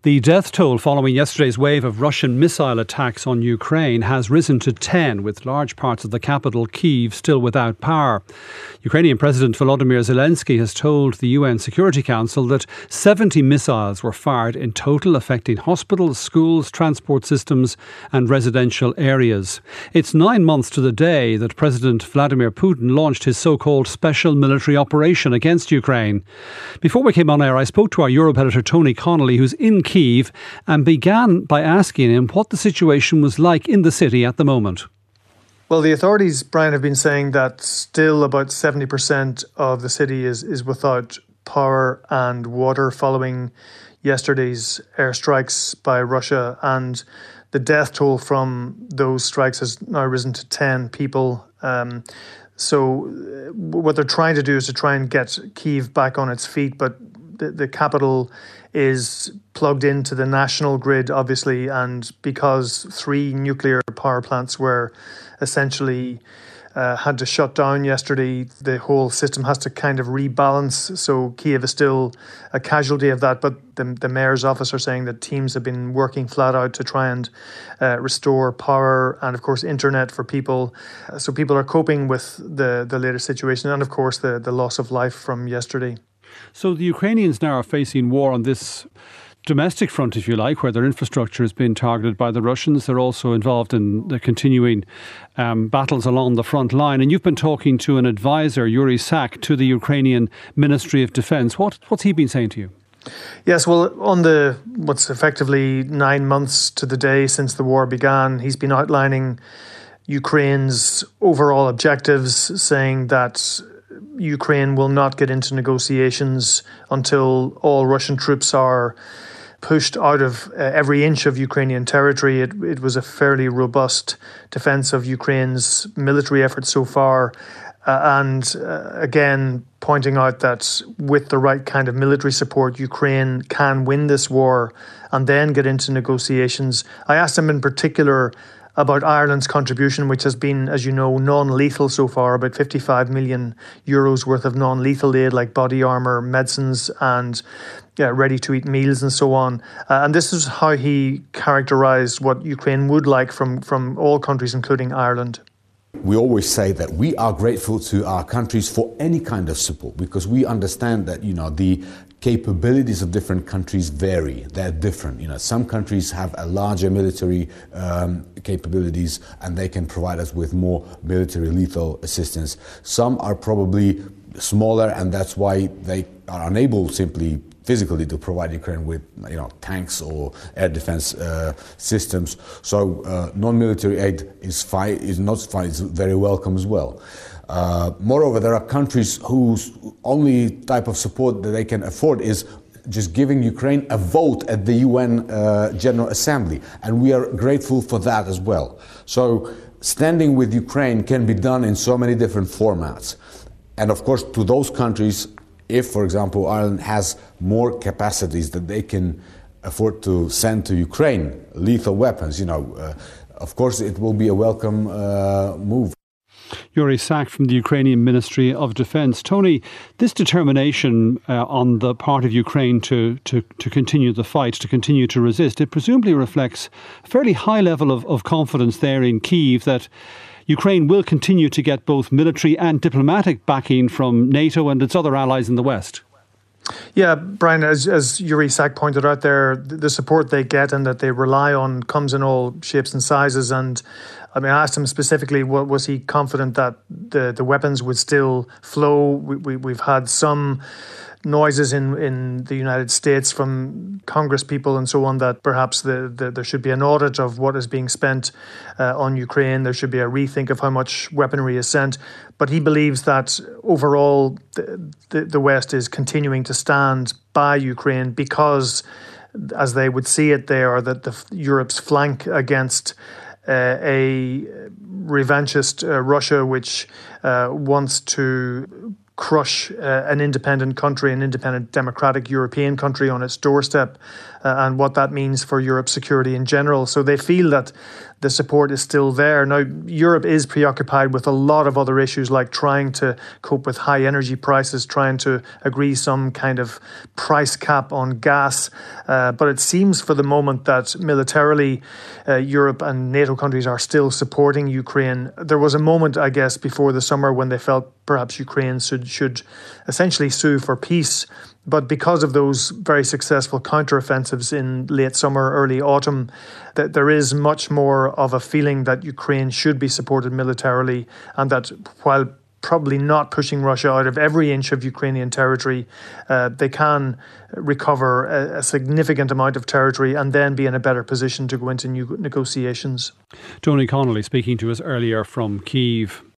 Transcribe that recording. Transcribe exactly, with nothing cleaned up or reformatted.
The death toll following yesterday's wave of Russian missile attacks on Ukraine has risen to ten, with large parts of the capital, Kyiv, still without power. Ukrainian President Volodymyr Zelensky has told the U N Security Council that seventy missiles were fired in total, affecting hospitals, schools, transport systems and residential areas. It's nine months to the day that President Vladimir Putin launched his so-called special military operation against Ukraine. Before we came on air, I spoke to our Europe editor Tony Connolly, who's in Kyiv, and began by asking him what the situation was like in the city at the moment. Well, the authorities, Brian, have been saying that still about seventy percent of the city is, is without power and water following yesterday's airstrikes by Russia. And the death toll from those strikes has now risen to ten people. Um, so what they're trying to do is to try and get Kyiv back on its feet, but the, the capital is plugged into the national grid, obviously, and because three nuclear power plants were essentially uh, had to shut down yesterday, the whole system has to kind of rebalance. So Kyiv is still a casualty of that, but the, the mayor's office are saying that teams have been working flat out to try and uh, restore power and, of course, internet for people. So people are coping with the, the latest situation and, of course, the, the loss of life from yesterday. So the Ukrainians now are facing war on this domestic front, if you like, where their infrastructure has been targeted by the Russians. They're also involved in the continuing um, battles along the front line. And you've been talking to an advisor, Yuri Sak, to the Ukrainian Ministry of Defence. What, what's he been saying to you? Yes, well, on the what's effectively nine months to the day since the war began, he's been outlining Ukraine's overall objectives, saying that Ukraine will not get into negotiations until all Russian troops are pushed out of uh, every inch of Ukrainian territory. It, it was a fairly robust defence of Ukraine's military efforts so far. Uh, and uh, again, pointing out that with the right kind of military support, Ukraine can win this war and then get into negotiations. I asked him in particular about Ireland's contribution, which has been, as you know, non-lethal so far, about fifty-five million euros worth of non-lethal aid like body armour, medicines and yeah, ready-to-eat meals and so on. Uh, and this is how he characterised what Ukraine would like from, from all countries, including Ireland. We always say that we are grateful to our countries for any kind of support because we understand that, you know, the capabilities of different countries vary. They're different. You know, some countries have a larger military um, capabilities and they can provide us with more military lethal assistance. Some are probably smaller and that's why they are unable simply physically to provide Ukraine with, you know, tanks or air defense uh, systems. So uh, non-military aid is fine, is not fine, it's very welcome as well. Uh, moreover, there are countries whose only type of support that they can afford is just giving Ukraine a vote at the U N uh, General Assembly, and we are grateful for that as well. So standing with Ukraine can be done in so many different formats. And of course, to those countries, if, for example, Ireland has more capacities that they can afford to send to Ukraine, lethal weapons, you know, uh, of course it will be a welcome uh, move. Yuri Sak from the Ukrainian Ministry of Defence. Tony, this determination uh, on the part of Ukraine to, to, to continue the fight, to continue to resist, it presumably reflects a fairly high level of, of confidence there in Kyiv that Ukraine will continue to get both military and diplomatic backing from NATO and its other allies in the West. Yeah, Brian, as, as Yuri Sak pointed out there, the support they get and that they rely on comes in all shapes and sizes. And I mean, I asked him specifically, what was he confident that the, the weapons would still flow? We, we, we've had some noises in, in the United States from Congress people and so on that perhaps the, the, there should be an audit of what is being spent uh, on Ukraine. There should be a rethink of how much weaponry is sent. But he believes that overall the, the, the West is continuing to stand by Ukraine because, as they would see it, they are that the Europe's flank against Uh, a revanchist uh, Russia, which uh, wants to crush uh, an independent country, an independent democratic European country on its doorstep, uh, and what that means for Europe's security in general. So they feel that the support is still there. Now, Europe is preoccupied with a lot of other issues, like trying to cope with high energy prices, trying to agree some kind of price cap on gas. Uh, but it seems for the moment that militarily uh, Europe and NATO countries are still supporting Ukraine. There was a moment, I guess, before the summer when they felt perhaps Ukraine should, should essentially sue for peace. But because of those very successful counteroffensives in late summer, early autumn, that there is much more of a feeling that Ukraine should be supported militarily, and that while probably not pushing Russia out of every inch of Ukrainian territory, uh, they can recover a, a significant amount of territory and then be in a better position to go into new negotiations. Tony Connolly speaking to us earlier from Kyiv.